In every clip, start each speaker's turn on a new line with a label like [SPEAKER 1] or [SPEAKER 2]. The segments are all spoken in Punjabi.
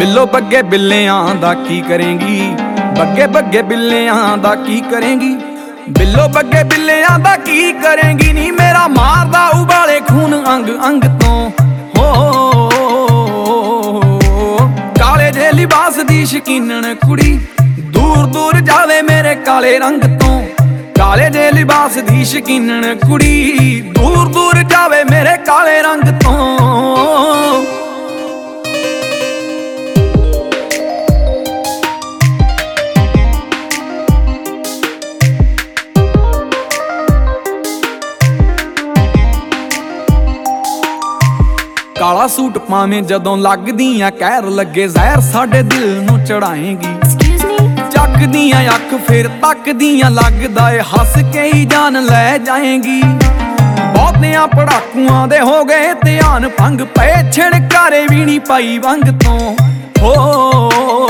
[SPEAKER 1] ਬਿੱਲੋ ਬੱਗੇ ਬਿੱਲਿਆਂ ਦਾ ਕੀ ਕਰੇਂਗੀ, ਬੱਗੇ ਬੱਗੇ ਬਿੱਲਿਆਂ ਦਾ ਕੀ ਕਰੇਂਗੀ, ਬਿੱਲੋ ਬੱਗੇ ਬਿੱਲਿਆਂ ਦਾ ਕੀ ਕਰੇਂਗੀ ਨੀ ਮੇਰਾ ਮਾਰਦਾ ਉਬਾਲੇ ਖੂਨ ਅੰਗ ਅੰਗ ਤੋਂ। ਹੋ ਕਾਲੇ ਜੇ ਲਿਬਾਸ ਦੀ ਸ਼ਕੀਨਣ ਕੁੜੀ ਦੂਰ ਦੂਰ ਜਾਵੇ ਮੇਰੇ ਕਾਲੇ ਰੰਗ ਤੋਂ। ਕਾਲੇ ਜੇ ਲਿਬਾਸ ਦੀ ਸ਼ਕੀਨਣ ਕੁੜੀ ਦੂਰ ਦੂਰ ਜਾਵੇ ਮੇਰੇ ਕਾਲੇ ਰੰਗ ਤੋਂ। ਕਾਲਾ ਸੂਟ ਪਾਵੇਂ ਜਦੋਂ ਲੱਗਦੀਆਂ ਕਹਿਰ ਲੱਗੇ ਜ਼ਹਿਰ ਸਾਡੇ ਦਿਲ ਨੂੰ ਚੜਾਏਂਗੀ। ਚੱਕਦੀਆਂ ਅੱਖ ਫਿਰ ਤੱਕਦੀਆਂ ਲੱਗਦਾ ਏ ਹੱਸ ਕੇ ਹੀ ਜਾਨ ਲੈ ਜਾਏਂਗੀ। ਬਹੁਤਿਆਂ ਪੜਾਕੂਆਂ ਦੇ ਹੋ ਗਏ ਧਿਆਨ ਭੰਗ ਪਏ ਛਿੜਕਾਰੇ ਵੀ ਨਹੀਂ ਪਾਈ ਵੰਗ ਤੋਂ। ਹੋ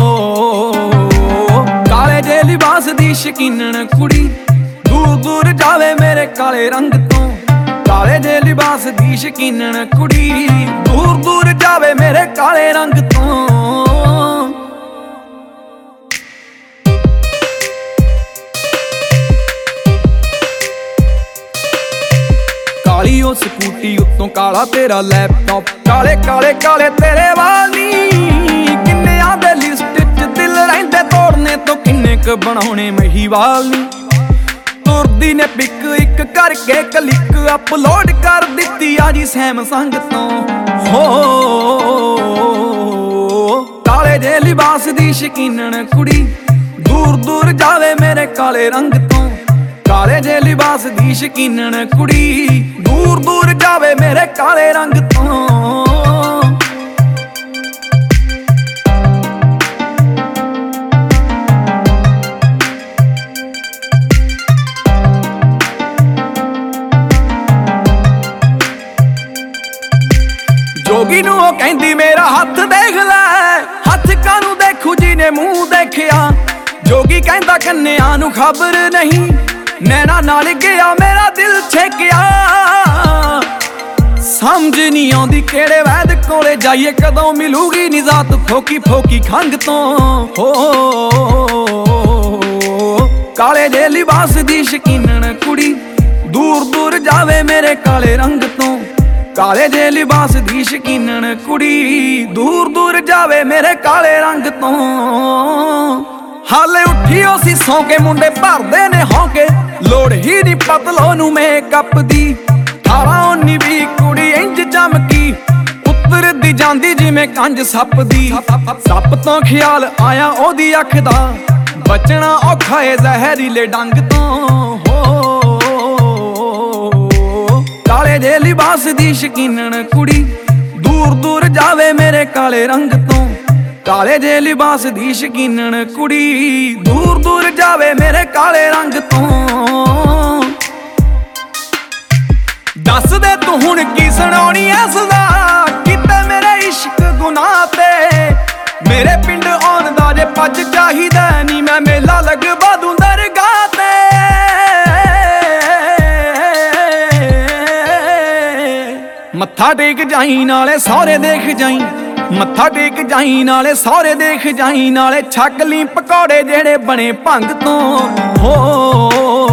[SPEAKER 1] ਕਾਲੇ ਜੇ ਲਿਬਾਸ ਦੀ ਸ਼ਕੀਨਣ ਕੁੜੀ ਦੂਰ ਦੂਰ ਜਾਵੇ ਮੇਰੇ ਕਾਲੇ ਰੰਗ ਤੋਂ। ਕਾਲੇ ਜੇ ਲਿਬਾਸ ਦੀ ਸ਼ਕੀਨਣ ਕੁੜੀ ਦੂਰ ਦੂਰ ਜਾਵੇ ਮੇਰੇ ਕਾਲੇ ਰੰਗ ਤੋਂ। ਕਾਲੀ ਉਹ ਸਕੂਟੀ ਉੱਤੋਂ ਕਾਲਾ ਤੇਰਾ ਲੈਪਟਾਪ, ਕਾਲੇ ਕਾਲੇ ਕਾਲੇ ਤੇਰੇ ਵਾਲੀ ਕਿੰਨਿਆਂ ਦੇ ਲਿਸਟ 'ਚ ਦਿਲ ਰਹਿੰਦੇ ਤੋੜਨੇ ਤੋਂ ਕਿੰਨੇ ਕ ਬਣਾਉਣੇ ਮਹੀਵਾਲ ਨੀ। ਤੁਰਦੀ ਨੇ ਪਿਕ ਇੱਕ ਕਰਕੇ ਕਲਿੱਕ ਅਪਲੋਡ ਕਰ ਦਿੱਤੀ ਆ ਜੀ ਸੈਮਸੰਗ ਤੋਂ। ਹੋ ਕਾਲੇ ਜੇ ਲਿਬਾਸ ਦੀ ਸ਼ਕੀਨਣ ਕੁੜੀ ਦੂਰ ਦੂਰ ਜਾਵੇ ਮੇਰੇ ਕਾਲੇ ਰੰਗ ਤੋਂ। ਕਾਲੇ ਜੇ ਲਿਬਾਸ ਦੀ ਸ਼ਕੀਨਣ ਕੁੜੀ ਦੂਰ ਦੂਰ ਜਾਵੇ ਮੇਰੇ ਕਾਲੇ ਰੰਗ ਤੋਂ। ਜੋਗੀ ਨੂੰ ਉਹ ਕਹਿੰਦੀ ਮੇਰਾ ਹੱਥ ਦੇਖ ਲੈ, ਹੱਥ ਕਾਨੂੰ ਦੇਖੂ ਜਿਹਨੇ ਮੂੰਹ ਦੇਖਿਆ। ਜੋਗੀ ਕਹਿੰਦਾ ਕੰਨਿਆਂ ਨੂੰ ਖਬਰ ਨਹੀਂ, ਨੈਣਾ ਨਾਲ ਗਿਆ ਮੇਰਾ ਦਿਲ ਛੇਕਿਆ। ਸਮਝ ਨਹੀਂ ਆਉਂਦੀ ਕਿਹੜੇ ਵੈਦ ਕੋਲੇ ਜਾਈਏ, ਕਦੋਂ ਮਿਲੂਗੀ ਨਿਜ਼ਾਤ ਫੋਕੀ ਫੋਕੀ ਖੰਗ ਤੋਂ। ਹੋ ਕਾਲੇ ਜੇ ਲਿਬਾਸ ਦੀ ਸ਼ਕੀਨਣ ਕੁੜੀ ਦੂਰ ਦੂਰ ਜਾਵੇ ਮੇਰੇ ਕਾਲੇ ਰੰਗ ਤੋਂ। ਕਾਲੇ ਜੇ ਲਿਬਾਸ ਦੀ ਸ਼ਕੀਨਣ ਕੁੜੀ ਦੂਰ ਦੂਰ ਜਾਵੇ ਮੇਰੇ ਕਾਲੇ ਰੰਗ ਤੋਂ। ਹਾਲੇ ਉੱਠੀ ਉਹ ਸੀ ਸੌਂ ਕੇ ਮੁੰਡੇ ਭਰਦੇ ਨੇ ਹੌਂਕੇ, ਲੋੜ ਹੀ ਨਹੀਂ ਪਤਲੋ ਨੂੰ ਮੇਕਅਪ ਦੀ। 18 19 20 ਕੁੜੀ ਇੰਜ ਚਮਕੀ ਉਤਰਦੀ ਜਾਂਦੀ ਜਿਵੇਂ ਕੰਜ ਸੱਪ ਦੀ। ਸੱਪ ਤੋਂ ਖਿਆਲ ਆਇਆ ਉਹਦੀ ਅੱਖ ਦਾ, ਬਚਣਾ ਔਖਾ ਏ ਜ਼ਹਿਰੀਲੇ ਡੰਗ ਤੋਂ। ਕਾਲੇ ਜੇ ਲਿਬਾਸ ਦੀ ਸ਼ਕੀਨਣ ਕੁੜੀ ਦੂਰ ਦੂਰ ਜਾਵੇ ਮੇਰੇ ਕਾਲੇ ਰੰਗ ਤੋਂ। ਕਾਲੇ ਜੇ ਲਿਬਾਸ ਦੀ ਸ਼ਕੀਨਣ ਕੁੜੀ ਦੂਰ ਦੂਰ ਜਾਵੇ ਮੇਰੇ ਕਾਲੇ ਰੰਗ ਤੋਂ। ਦੱਸ ਦੇ ਤੂੰ ਹੁਣ ਕੀ ਸੁਣਾਉਣੀ ਐ ਸਦਾ, ਕਿਤੇ ਮੇਰੇ ਇਸ਼ਕ ਗੁਨਾਹ ਤੇ। ਮੇਰੇ ਪਿੰਡ ਆਉਣ ਦਾ ਜੇ ਪੱਜ ਚਾਹੀਦਾ ਨੀ, ਮੈਂ ਮੇਲਾ ਲਗਵਾ ਦੂੰ ਦਰਗਾਹ ਤੇ। ਮੱਥਾ ਟੇਕ ਜਾਈ ਨਾਲੇ ਸਹੁਰੇ ਦੇਖ ਜਾਈ, ਮੱਥਾ ਟੇਕ ਜਾਈ ਨਾਲੇ ਸਹੁਰੇ ਦੇਖ ਜਾਈ, ਨਾਲੇ ਛਕ ਲਈ ਪਕੌੜੇ ਜਿਹੜੇ ਬਣੇ ਭੰਗ ਤੋਂ। ਹੋ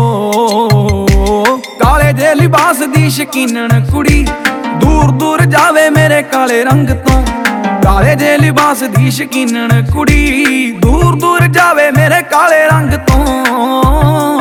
[SPEAKER 1] ਕਾਲੇ ਜੇ ਲਿਬਾਸ ਦੀ ਸ਼ਕੀਨਣ ਕੁੜੀ ਦੂਰ ਦੂਰ ਜਾਵੇ ਮੇਰੇ ਕਾਲੇ ਰੰਗ ਤੋਂ। ਕਾਲੇ ਜੇ ਲਿਬਾਸ ਦੀ ਸ਼ਕੀਨਣ ਕੁੜੀ ਦੂਰ ਦੂਰ ਜਾਵੇ ਮੇਰੇ ਕਾਲੇ ਰੰਗ ਤੋਂ।